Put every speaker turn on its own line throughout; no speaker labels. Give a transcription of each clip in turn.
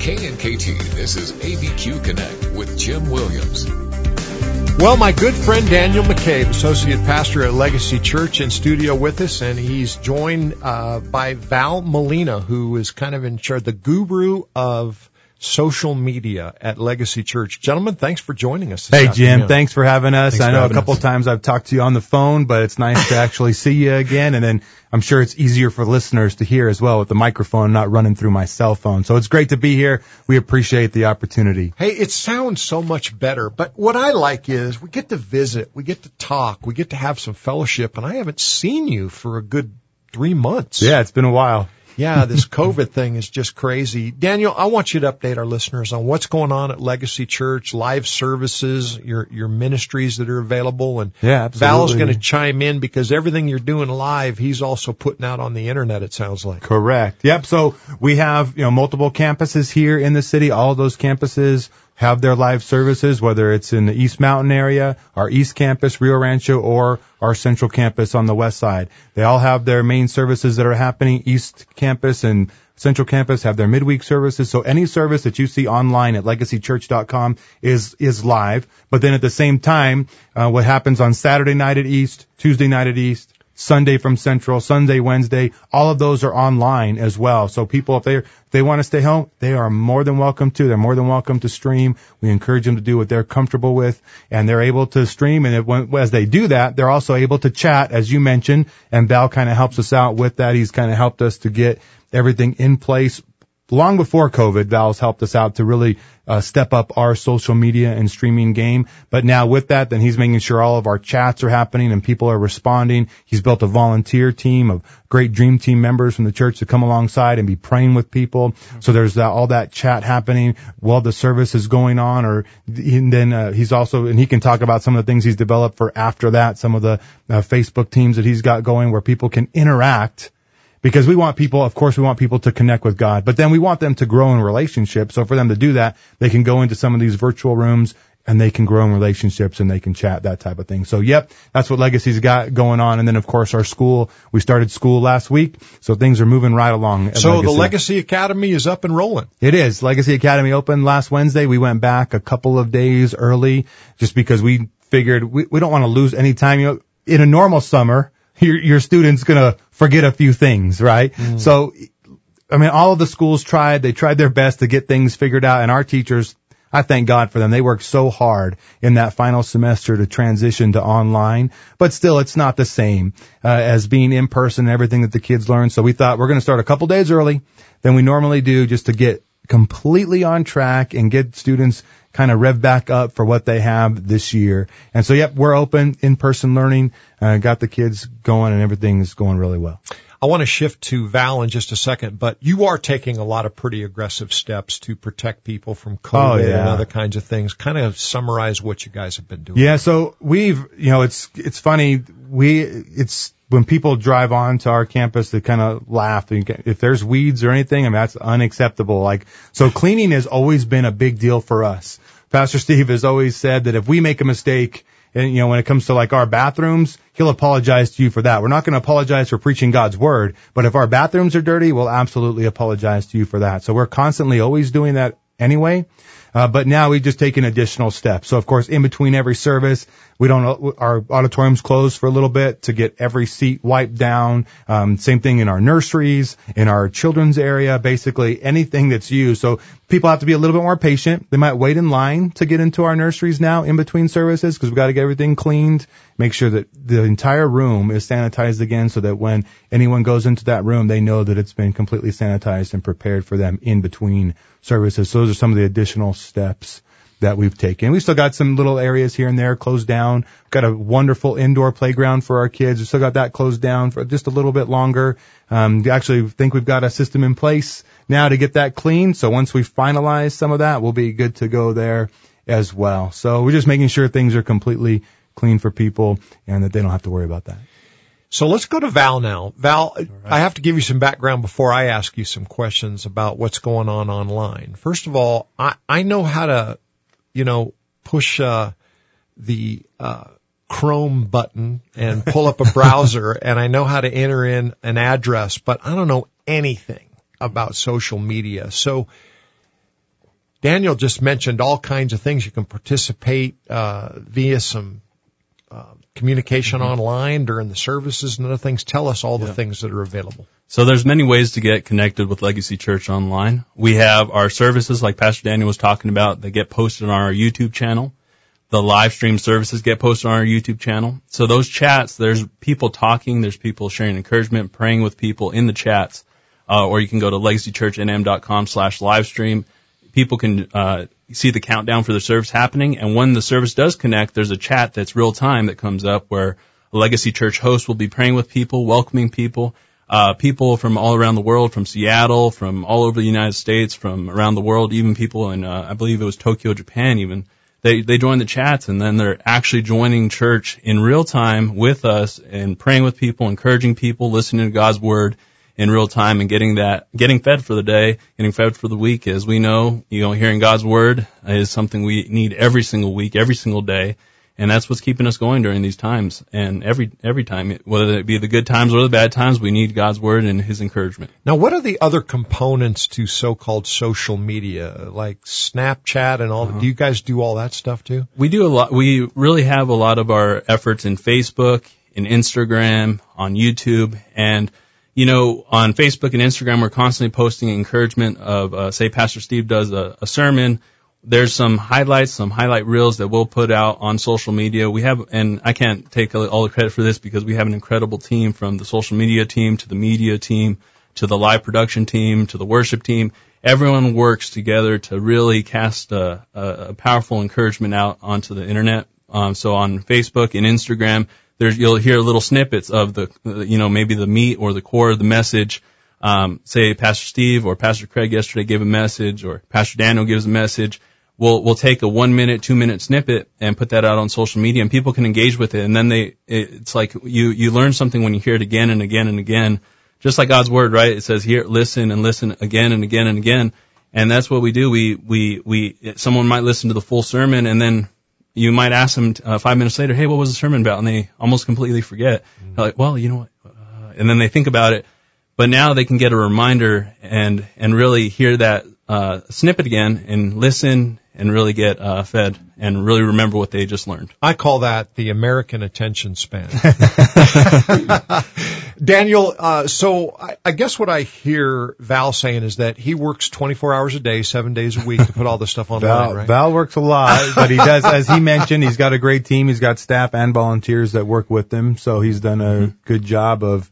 KNKT, this is ABQ Connect with Jim Williams.
Well, my good friend Daniel McCabe, Associate Pastor at Legacy Church, in studio with us, and he's joined by Val Molina, who is kind of in charge, the guru of social media at Legacy Church. Gentlemen, thanks for joining us
Hey,
this
Jim,
afternoon.
thanks for having us. I know a couple of times I've talked to you on the phone, but it's nice to actually see you again. And then I'm sure it's easier for listeners to hear as well with the microphone not running through my cell phone. So it's great to be here. We appreciate the opportunity.
Hey, it sounds so much better, but what I like is we get to visit, we get to talk, we get to have some fellowship, and I haven't seen you for a good 3 months.
Yeah, it's been a while.
Yeah, this COVID thing is just crazy. Daniel, I want you to update our listeners on what's going on at Legacy Church, live services, your ministries that are available. And
yeah, absolutely.
Val's going to chime in because everything you're doing live, he's also putting out on the internet, it sounds like.
Correct. Yep. So we have, multiple campuses here in the city. All of those campuses have their live services, whether it's in the East Mountain area, our East Campus, Rio Rancho, or our Central Campus on the West Side. They all have their main services that are happening. East Campus and Central Campus have their midweek services. So any service that you see online at legacychurch.com is live. But then at the same time, what happens on Saturday night at East, Tuesday night at East, Sunday from Central, Sunday, Wednesday, all of those are online as well. So people, if they want to stay home, they are more than welcome to. They're more than welcome to stream. We encourage them to do what they're comfortable with, and they're able to stream. And as they do that, they're also able to chat, as you mentioned, and Val kind of helps us out with that. He's kind of helped us to get everything in place. Long before COVID, Val's helped us out to really step up our social media and streaming game. But now with that, then he's making sure all of our chats are happening and people are responding. He's built a volunteer team of great dream team members from the church to come alongside and be praying with people. So there's all that chat happening while the service is going on. And then he's also, and he can talk about some of the things he's developed for after that, some of the Facebook teams that he's got going where people can interact. Because we want people to connect with God, but then we want them to grow in relationships. So for them to do that, they can go into some of these virtual rooms and they can grow in relationships and they can chat, that type of thing. So yep, that's what Legacy's got going on. And then of course our school, we started school last week, so things are moving right along.
So Legacy. The Legacy Academy is up and rolling.
It is. Legacy Academy opened last Wednesday. We went back a couple of days early just because we figured we don't want to lose any time. In a normal summer, your student's gonna forget a few things, right? So, all of the schools tried their best to get things figured out, and our teachers, I thank God for them. They worked so hard in that final semester to transition to online, but still it's not the same, as being in person and everything that the kids learn. So we thought we're going to start a couple days early than we normally do just to get completely on track and get students kind of rev back up for what they have this year. And so, yep, we're open, in-person learning, got the kids going, and everything is going really well.
I want to shift to Val in just a second, but you are taking a lot of pretty aggressive steps to protect people from COVID and other kinds of things. Kind of summarize what you guys have been doing.
Yeah, so we've, it's funny, when people drive on to our campus, they kind of laugh. If there's weeds or anything, that's unacceptable. So cleaning has always been a big deal for us. Pastor Steve has always said that if we make a mistake, and when it comes to our bathrooms, he'll apologize to you for that. We're not going to apologize for preaching God's word, but if our bathrooms are dirty, we'll absolutely apologize to you for that. So we're constantly always doing that anyway. But now we've just taken additional steps. So of course, in between every service, our auditorium's closed for a little bit to get every seat wiped down. Same thing in our nurseries, in our children's area, basically anything that's used. So people have to be a little bit more patient. They might wait in line to get into our nurseries now in between services because we've got to get everything cleaned, make sure that the entire room is sanitized again so that when anyone goes into that room, they know that it's been completely sanitized and prepared for them in between services. So those are some of the additional steps that we've taken. We still got some little areas here and there closed down. We've got a wonderful indoor playground for our kids. We still got that closed down for just a little bit longer. We actually think we've got a system in place now to get that clean. So once we finalize some of that, we'll be good to go there as well. So we're just making sure things are completely clean for people and that they don't have to worry about that.
So let's go to Val now. Val, right. I have to give you some background before I ask you some questions about what's going on online. First of all, I know how to, push the Chrome button and pull up a browser, and I know how to enter in an address, but I don't know anything about social media. So Daniel just mentioned all kinds of things. You can participate via some communication online during the services and other things. Tell us all the things that are available.
So there's many ways to get connected with Legacy Church online. We have our services, like Pastor Daniel was talking about, that get posted on our YouTube channel. The live stream services get posted on our YouTube channel. So those chats, there's people talking, there's people sharing encouragement, praying with people in the chats, or you can go to legacychurchnm.com/livestream. People can see the countdown for the service happening, and when the service does connect, there's a chat that's real time that comes up where a Legacy Church host will be praying with people, welcoming people. People from all around the world, from Seattle, from all over the United States, from around the world, even people in, I believe it was Tokyo, Japan even. They join the chats, and then they're actually joining church in real time with us and praying with people, encouraging people, listening to God's word in real time and getting fed for the day, getting fed for the week. As we know, hearing God's word is something we need every single week, every single day. And that's what's keeping us going during these times. And every time, whether it be the good times or the bad times, we need God's word and his encouragement.
Now, what are the other components to so-called social media, like Snapchat and all? Do you guys do all that stuff too?
We do a lot. We really have a lot of our efforts in Facebook, in Instagram, on YouTube. And, on Facebook and Instagram, we're constantly posting encouragement of, say, Pastor Steve does a sermon. There's some highlights, some highlight reels that we'll put out on social media. We have, and I can't take all the credit for this because we have an incredible team, from the social media team to the media team to the live production team to the worship team. Everyone works together to really cast a powerful encouragement out onto the internet. So on Facebook and Instagram, you'll hear little snippets of maybe the meat or the core of the message. Say Pastor Steve or Pastor Craig yesterday gave a message, or Pastor Daniel gives a message. We'll take a 1 minute, 2 minute snippet and put that out on social media, and people can engage with it. And then it's like you learn something when you hear it again and again and again. Just like God's word, right? It says here, listen and listen again and again and again. And that's what we do. Someone might listen to the full sermon, and then you might ask them 5 minutes later, hey, what was the sermon about? And they almost completely forget. They're like, well, you know what? And then they think about it. But now they can get a reminder and really hear that snippet again and listen and really get fed and really remember what they just learned.
I call that the American attention span. Daniel, so I guess what I hear Val saying is that he works 24 hours a day, 7 days a week to put all this stuff online, right?
Val works a lot, but he does, as he mentioned, he's got a great team. He's got staff and volunteers that work with him, so he's done a good job of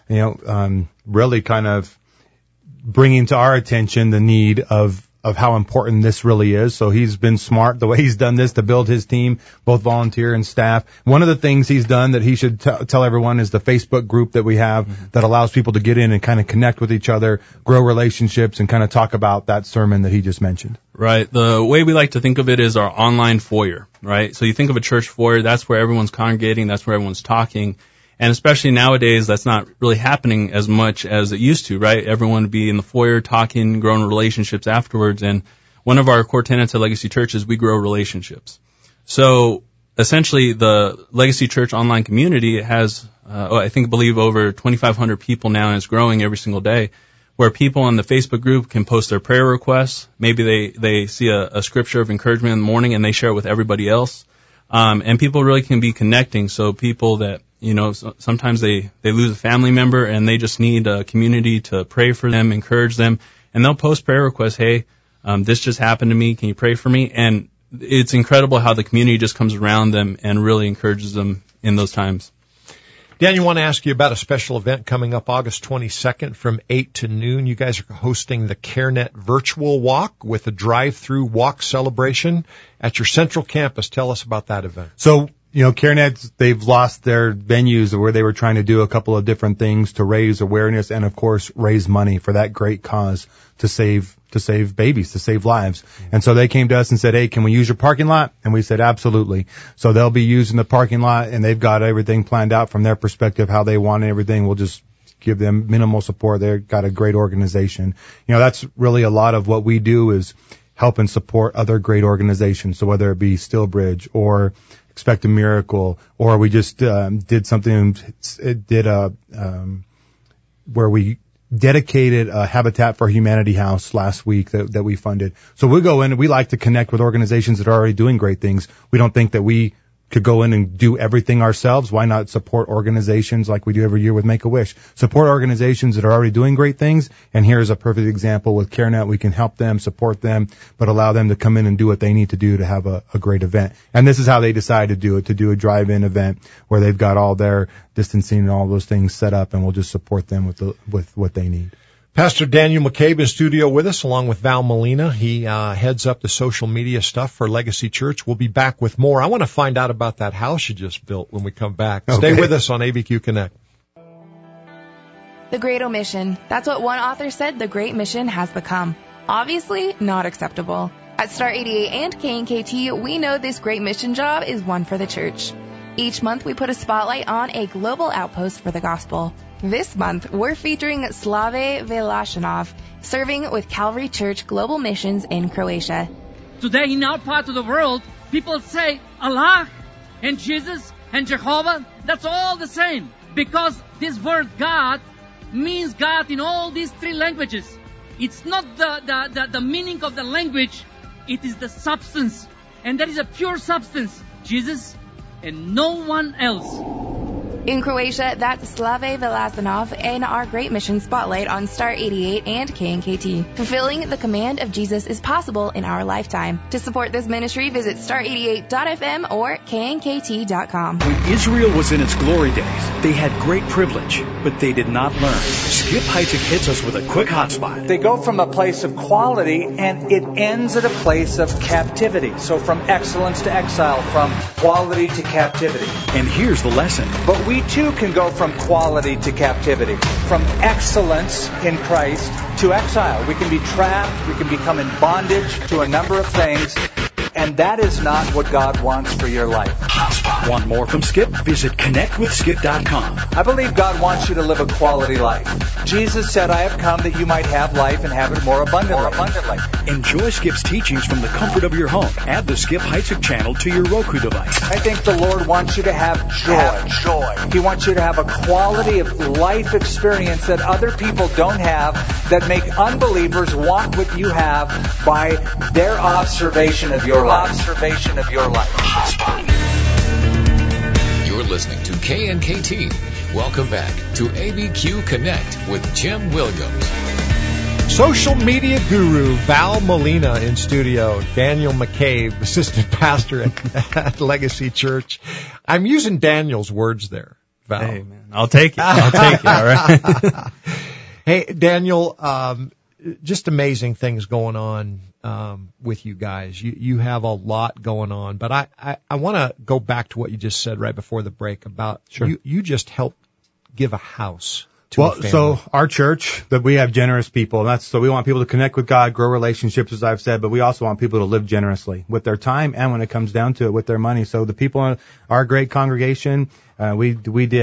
really kind of bringing to our attention the need of how important this really is. So he's been smart the way he's done this to build his team, both volunteer and staff. One of the things he's done that he should tell everyone is the Facebook group that we have that allows people to get in and kind of connect with each other, grow relationships, and kind of talk about that sermon that he just mentioned.
Right. The way we like to think of it is our online foyer, right? So you think of a church foyer, that's where everyone's congregating, that's where everyone's talking. And especially nowadays, that's not really happening as much as it used to, right? Everyone would be in the foyer talking, growing relationships afterwards. And one of our core tenets at Legacy Church is we grow relationships. So essentially, the Legacy Church online community has, I believe over 2,500 people now, and it's growing every single day, where people on the Facebook group can post their prayer requests. Maybe they see a scripture of encouragement in the morning and they share it with everybody else. And people really can be connecting. So people that, sometimes they lose a family member and they just need a community to pray for them, encourage them, and they'll post prayer requests. Hey, this just happened to me. Can you pray for me? And it's incredible how the community just comes around them and really encourages them in those times.
Dan, you want to ask you about a special event coming up August 22nd from 8 to noon. You guys are hosting the CareNet Virtual Walk with a drive-through walk celebration at your central campus. Tell us about that event.
So, CareNet, they've lost their venues where they were trying to do a couple of different things to raise awareness and, of course, raise money for that great cause to save babies, to save lives. And so they came to us and said, hey, can we use your parking lot? And we said, absolutely. So they'll be using the parking lot, and they've got everything planned out from their perspective, how they want everything. We'll just give them minimal support. They've got a great organization. That's really a lot of what we do is help and support other great organizations. So whether it be Stillbridge or Expect a Miracle, or we just did something, where we dedicated a Habitat for Humanity house last week that we funded. So we go in and we like to connect with organizations that are already doing great things. We don't think that we could go in and do everything ourselves. Why not support organizations like we do every year with Make-A-Wish? Support organizations that are already doing great things. And here's a perfect example with CareNet. We can help them, support them, but allow them to come in and do what they need to do to have a great event. And this is how they decide to do it, to do a drive-in event where they've got all their distancing and all those things set up, and we'll just support them with what they need.
Pastor Daniel McCabe in studio with us, along with Val Molina. He heads up the social media stuff for Legacy Church. We'll be back with more. I want to find out about that house you just built when we come back. Okay. Stay with us on ABQ Connect.
The Great Omission. That's what one author said the Great Mission has become. Obviously, not acceptable. At Star 88 and KNKT, we know this Great Mission job is one for the church. Each month, we put a spotlight on a global outpost for the gospel. This month, we're featuring Slave Velashanov, serving with Calvary Church Global Missions in Croatia.
Today, in our part of the world, people say Allah and Jesus and Jehovah, that's all the same. Because this word God means God in all these three languages. It's not the meaning of the language, it is the substance. And that is a pure substance, Jesus and no one else.
In Croatia, that's Slave Velashanov in our Great Mission Spotlight on Star 88 and KNKT. Fulfilling the command of Jesus is possible in our lifetime. To support this ministry, visit star88.fm or knkt.com.
When Israel was in its glory days, they had great privilege, but they did not learn. Skip Heitzig hits us with a quick hotspot.
They go from a place of quality and it ends at a place of captivity. So from excellence to exile, from quality to captivity.
And here's the lesson.
But we too can go from quality to captivity, from excellence in Christ to exile. We can be trapped, we can become in bondage to a number of things, and that is not what God wants for your life.
Want more from Skip? Visit connectwithskip.com.
I believe God wants you to live a quality life. Jesus said, I have come that you might have life and have it more abundantly.
Enjoy Skip's teachings from the comfort of your home. Add the Skip Heitzig channel to your Roku device.
I think the Lord wants you to have joy. He wants you to have a quality of life experience that other people don't have, that make unbelievers want what you have by their observation of your life.
You're listening to KNKT. Welcome back to ABQ Connect with Jim Williams.
Social media guru Val Molina in studio. Daniel McCabe, assistant pastor at Legacy Church. I'm using Daniel's words there, Val.
Hey, man, I'll take it. All right.
Hey, Daniel, just amazing things going on with you guys. You have a lot going on, but I want to go back to what you just said right before the break about you just helped give a house to a family.
So our church, that we have generous people. So we want people to connect with God, grow relationships, as I've said, but we also want people to live generously with their time and when it comes down to it, with their money. So the people in our great congregation, we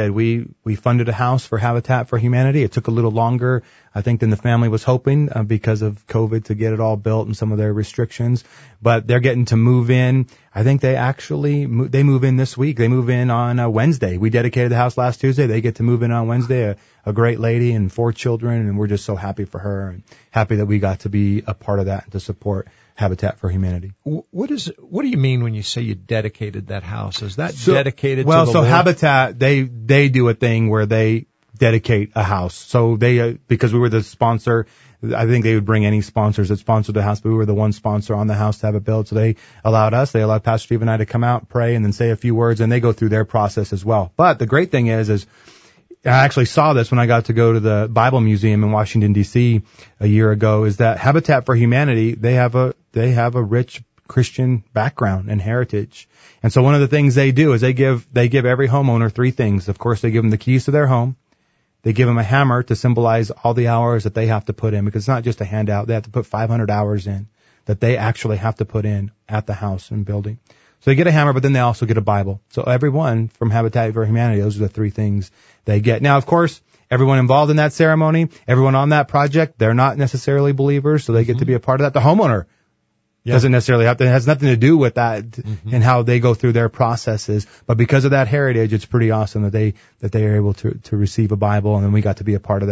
funded a house for Habitat for Humanity. It took a little longer, I think, than the family was hoping because of COVID to get it all built and some of their restrictions. But they're getting to move in. I think they move in this week. They move in on Wednesday. We dedicated the house last Tuesday. They get to move in on Wednesday. A great lady and 4 children, and we're just so happy for her and happy that we got to be a part of that and to support Habitat for Humanity.
What do you mean when you say you dedicated that house? Is that dedicated to the Lord?
Habitat, they do a thing where they dedicate a house. So they, because we were the sponsor, I think they would bring any sponsors that sponsored the house, but we were the one sponsor on the house to have it built. So they allowed Pastor Steve and I to come out, pray, and then say a few words, and they go through their process as well. But the great thing is I actually saw this when I got to go to the Bible Museum in Washington, D.C. a year ago, is that Habitat for Humanity, they have a rich Christian background and heritage. And so one of the things they do is they give every homeowner 3 things. Of course, they give them the keys to their home. They give them a hammer to symbolize all the hours that they have to put in, because it's not just a handout. They have to put 500 hours in that they actually have to put in at the house and building. So they get a hammer, but then they also get a Bible. So everyone from Habitat for Humanity, those are the 3 things they get. Now, of course, everyone involved in that ceremony, everyone on that project, they're not necessarily believers, so they get to be a part of that. The homeowner doesn't necessarily have to, it has nothing to do with that and how they go through their processes. But because of that heritage, it's pretty awesome that they are able to receive a Bible, and then we got to be a part of that.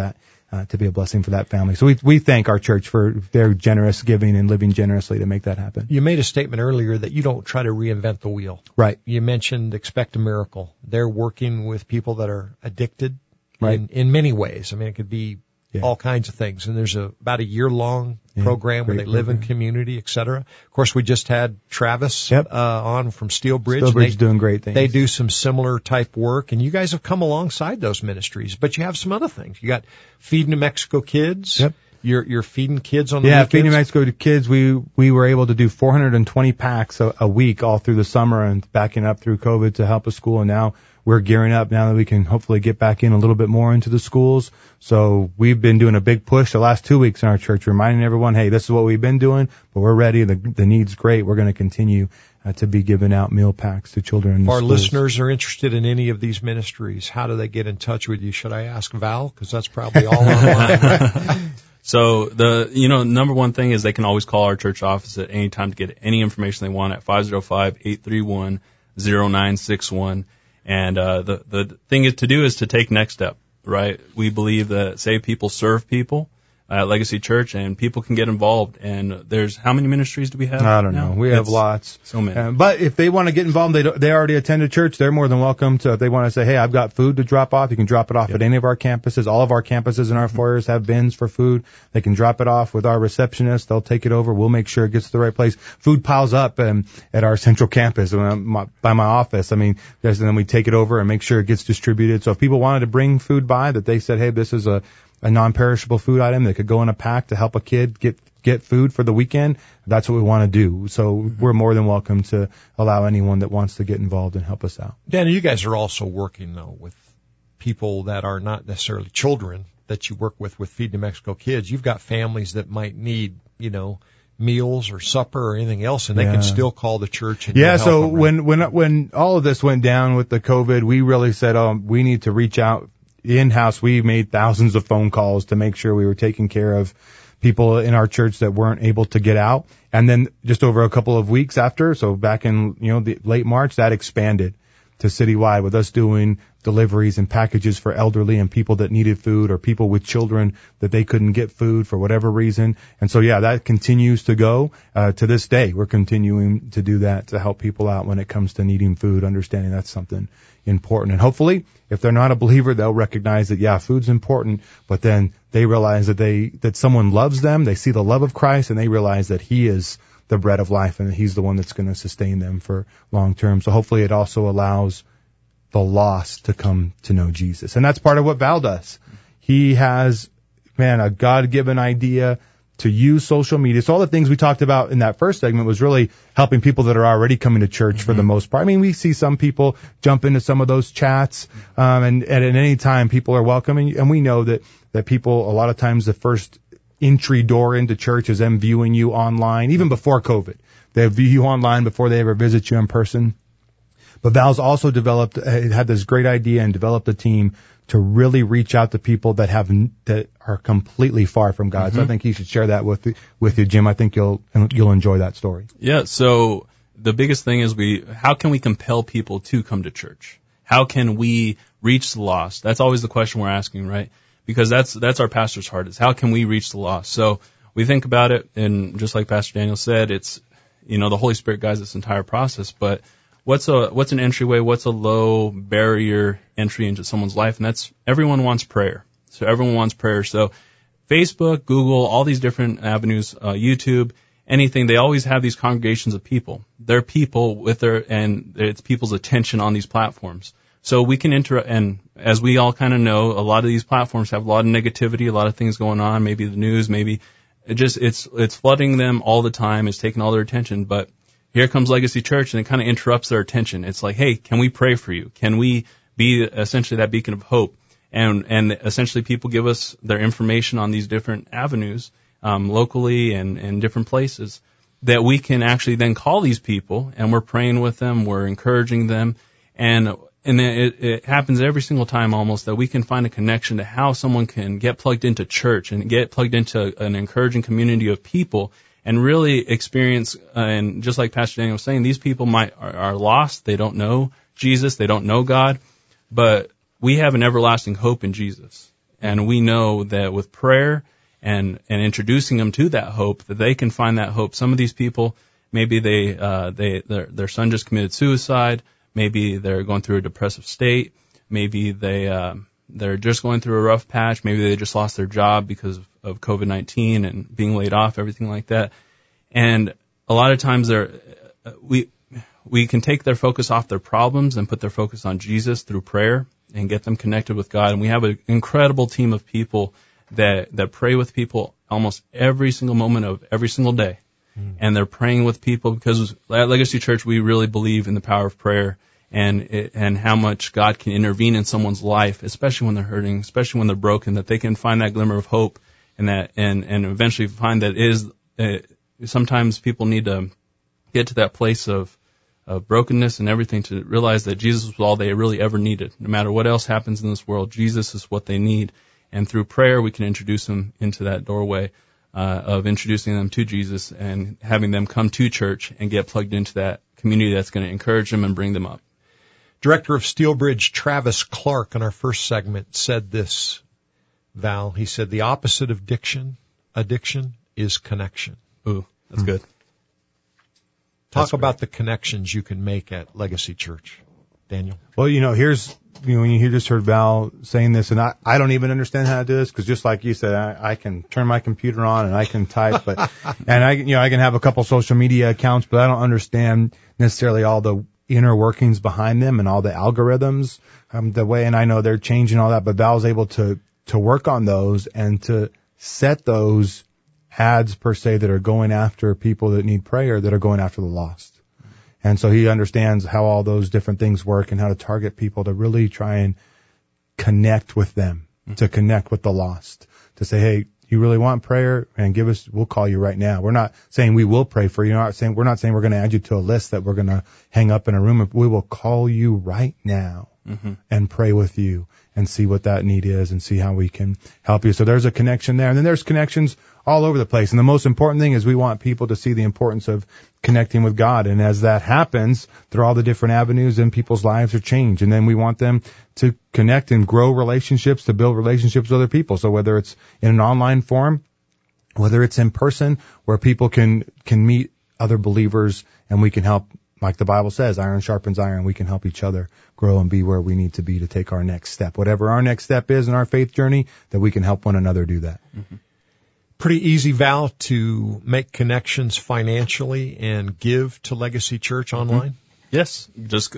to be a blessing for that family. So we thank our church for their generous giving and living generously to make that happen.
You made a statement earlier that you don't try to reinvent the wheel.
Right.
You mentioned Expect a Miracle. They're working with people that are addicted
right.
in many ways. I mean, it could be all kinds of things. And there's about a year-long program where they live in community, et cetera. Of course, we just had Travis on from Steel Bridge.
Steel Bridge doing great things.
They do some similar type work, and you guys have come alongside those ministries. But you have some other things. You got Feed New Mexico Kids.
Yep.
You're feeding kids on the weekends?
Feed New Mexico to Kids. We were able to do 420 packs a week all through the summer and backing up through COVID to help a school. And now we're gearing up now that we can hopefully get back in a little bit more into the schools. So we've been doing a big push the last 2 weeks in our church, reminding everyone, hey, this is what we've been doing, but we're ready. The need's great. We're going to continue to be giving out meal packs to children in the schools.
If our listeners are interested in any of these ministries, how do they get in touch with you? Should I ask Val? Because that's probably all online, right?
So number one thing is they can always call our church office at any time to get any information they want at 505-831-0961. And the thing is to take next step, right? We believe that saved people serve people at Legacy Church, and people can get involved. And there's how many ministries do we have?
I don't know. We have lots.
So many.
But if they want to get involved, they already attend a church, they're more than welcome to. If they want to say, hey, I've got food to drop off, you can drop it off at any of our campuses. All of our campuses and our foyers have bins for food. They can drop it off with our receptionist. They'll take it over. We'll make sure it gets to the right place. Food piles up at our central campus by my office. I mean, and then we take it over and make sure it gets distributed. So if people wanted to bring food by that they said, hey, this is a non-perishable food item that could go in a pack to help a kid get food for the weekend, that's what we want to do. So we're more than welcome to allow anyone that wants to get involved and help us out.
Danny, you guys are also working, though, with people that are not necessarily children that you work with Feed New Mexico Kids. You've got families that might need, meals or supper or anything else, and they can still call the church. And
so
help them, right?
when all of this went down with the COVID, we really said, we need to reach out. In-house, we made thousands of phone calls to make sure we were taking care of people in our church that weren't able to get out. And then just over a couple of weeks after, so back in, the late March, that expanded to citywide with us doing deliveries and packages for elderly and people that needed food or people with children that they couldn't get food for whatever reason. And so, that continues to go to this day. We're continuing to do that to help people out when it comes to needing food, understanding that's something important. And hopefully, if they're not a believer, they'll recognize that, food's important, but then they realize that someone loves them, they see the love of Christ, and they realize that He is the bread of life and He's the one that's going to sustain them for long term. So hopefully it also allows the lost to come to know Jesus. And that's part of what Val does. He has, a God-given idea to use social media. So all the things we talked about in that first segment was really helping people that are already coming to church for the most part. I mean, we see some people jump into some of those chats, and at any time people are welcome. And we know that people, a lot of times the first entry door into church is them viewing you online, even before COVID. They view you online before they ever visit you in person. But Val's also had this great idea and developed a team to really reach out to people that are completely far from God. So I think you should share that with you, Jim. I think you'll enjoy that story.
Yeah. So the biggest thing is how can we compel people to come to church? How can we reach the lost? That's always the question we're asking, right? Because that's our pastor's heart, is how can we reach the lost? So we think about it, and just like Pastor Daniel said, it's, the Holy Spirit guides this entire process, but what's an entryway? What's a low barrier entry into someone's life? And that's, everyone wants prayer. So everyone wants prayer. So Facebook, Google, all these different avenues, YouTube, anything, they always have these congregations of people. They're people and it's people's attention on these platforms. So we can and as we all kind of know, a lot of these platforms have a lot of negativity, a lot of things going on, maybe the news, maybe it's flooding them all the time, it's taking all their attention, but here comes Legacy Church, and it kind of interrupts their attention. It's like, hey, can we pray for you? Can we be essentially that beacon of hope? And essentially people give us their information on these different avenues, locally and in different places, that we can actually then call these people, and we're praying with them, we're encouraging them, and it happens every single time almost that we can find a connection to how someone can get plugged into church and get plugged into an encouraging community of people and really experience, and just like Pastor Daniel was saying, these people are lost, they don't know Jesus, they don't know God, but we have an everlasting hope in Jesus. And we know that with prayer and introducing them to that hope, that they can find that hope. Some of these people, maybe their son just committed suicide. Maybe they're going through a depressive state. Maybe they're just going through a rough patch. Maybe they just lost their job because of COVID-19 and being laid off, everything like that. And a lot of times we can take their focus off their problems and put their focus on Jesus through prayer and get them connected with God. And we have an incredible team of people that pray with people almost every single moment of every single day. And they're praying with people because at Legacy Church, we really believe in the power of prayer and how much God can intervene in someone's life, especially when they're hurting, especially when they're broken, that they can find that glimmer of hope and eventually find that sometimes people need to get to that place of brokenness and everything to realize that Jesus was all they really ever needed. No matter what else happens in this world, Jesus is what they need. And through prayer, we can introduce them into that doorway of introducing them to Jesus and having them come to church and get plugged into that community that's going to encourage them and bring them up.
Director of Steelbridge, Travis Clark, in our first segment said this, Val. He said, the opposite of addiction is connection.
Ooh, that's good.
Talk about the connections you can make at Legacy Church, Daniel.
Well, when you just heard Val saying this, and I don't even understand how to do this, because just like you said, I can turn my computer on and I can type, and I can have a couple social media accounts, but I don't understand necessarily all the inner workings behind them and all the algorithms, and I know they're changing all that, but Val's able to work on those and to set those ads per se that are going after people that need prayer, that are going after the lost. And so he understands how all those different things work and how to target people to really try and connect with them, to connect with the lost, to say, hey, you really want prayer? And we'll call you right now. We're not saying we will pray for you. We're not saying we're going to add you to a list that we're going to hang up in a room. We will call you right now and pray with you and see what that need is and see how we can help you. So there's a connection there. And then there's connections all over the place. And the most important thing is we want people to see the importance of connecting with God. And as that happens, through all the different avenues in people's lives are changed. And then we want them to connect and grow relationships, to build relationships with other people. So whether it's in an online form, whether it's in person, where people can meet other believers and we can help, like the Bible says, iron sharpens iron. We can help each other grow and be where we need to be to take our next step. Whatever our next step is in our faith journey, that we can help one another do that.
Pretty easy, Val, to make connections financially and give to Legacy Church online?
Yes, just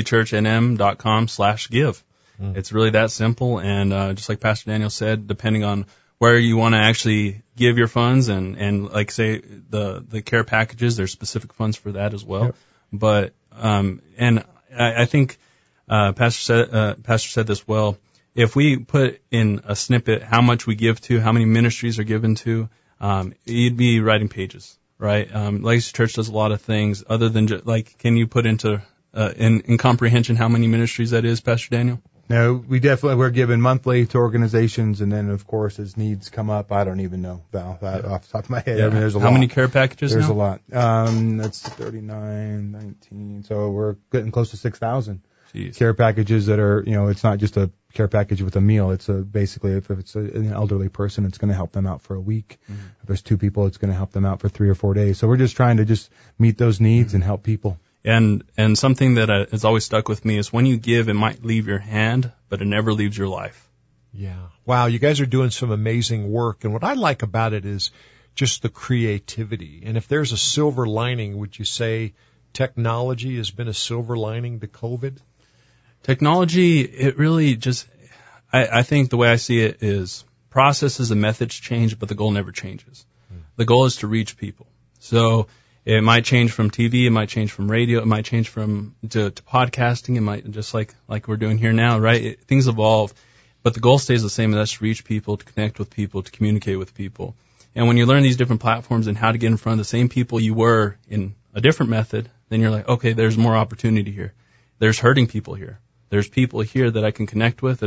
legacychurchnm.com/give. It's really that simple. And just like Pastor Daniel said, depending on where you want to actually give your funds and like say the care packages, there's specific funds for that as well. Yep. But and I think Pastor said this well. If we put in a snippet how much we give to, how many ministries are given to, you'd be writing pages, right? Legacy Church does a lot of things other than just like, can you put into in comprehension how many ministries that is, Pastor Daniel?
No, we're given monthly to organizations, and then of course as needs come up, I don't even know, Val, off the top of my head.
Yeah.
I mean, there's a lot.
How many care packages
There's
now?
a lot. That's 39, 19, so we're getting close to 6,000. Care packages that are, it's not just a care package with a meal. It's basically, if it's an elderly person, it's going to help them out for a week. If there's 2 people, it's going to help them out for 3 or 4 days. So we're just trying to just meet those needs and help people.
And something that has always stuck with me is when you give, it might leave your hand, but it never leaves your life.
Yeah. Wow, you guys are doing some amazing work. And what I like about it is just the creativity. And if there's a silver lining, would you say technology has been a silver lining to COVID?
Technology, it really just, I think the way I see it is processes and methods change, but the goal never changes. The goal is to reach people. So it might change from TV, it might change from radio, it might change from to podcasting, it might just like we're doing here now, right? Things evolve, but the goal stays the same, and that's to reach people, to connect with people, to communicate with people. And when you learn these different platforms and how to get in front of the same people you were in a different method, then you're like, okay, there's more opportunity here. There's hurting people here. There's people here that I can connect with,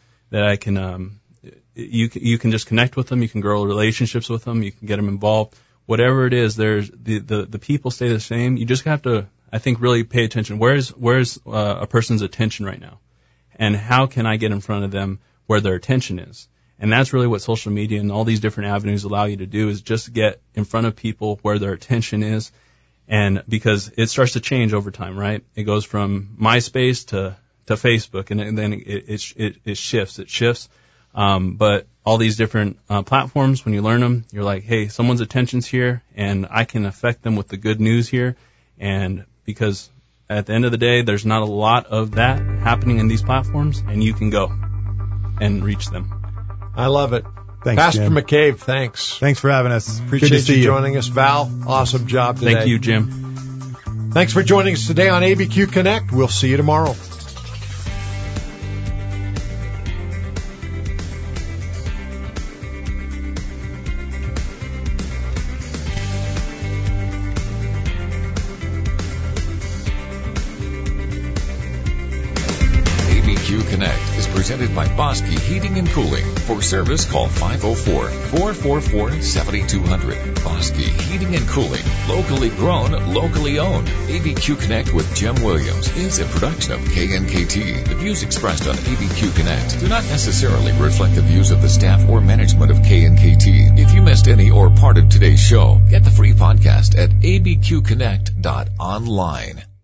you can just connect with them, you can grow relationships with them, you can get them involved. Whatever it is, there's the people stay the same. You just have to, I think, really pay attention. Where's a person's attention right now? And how can I get in front of them where their attention is? And that's really what social media and all these different avenues allow you to do, is just get in front of people where their attention is. And because it starts to change over time, right? It goes from MySpace to Facebook, and then it shifts. But all these different platforms, when you learn them, you're like, hey, someone's attention's here, and I can affect them with the good news here. And because at the end of the day, there's not a lot of that happening in these platforms, and you can go and reach them.
I love it.
Thanks,
Pastor
Jim.
McCabe, thanks.
Thanks for having us.
Appreciate
Good to see
you joining us. Val, awesome job today.
Thank you, Jim.
Thanks for joining us today on ABQ Connect. We'll see you tomorrow.
ABQ Connect is presented by Bosque Heating and Cooling. For service, call 504-444-7200. Bosque Heating and Cooling. Locally grown, locally owned. ABQ Connect with Jim Williams is a production of KNKT. The views expressed on ABQ Connect do not necessarily reflect the views of the staff or management of KNKT. If you missed any or part of today's show, get the free podcast at abqconnect.online.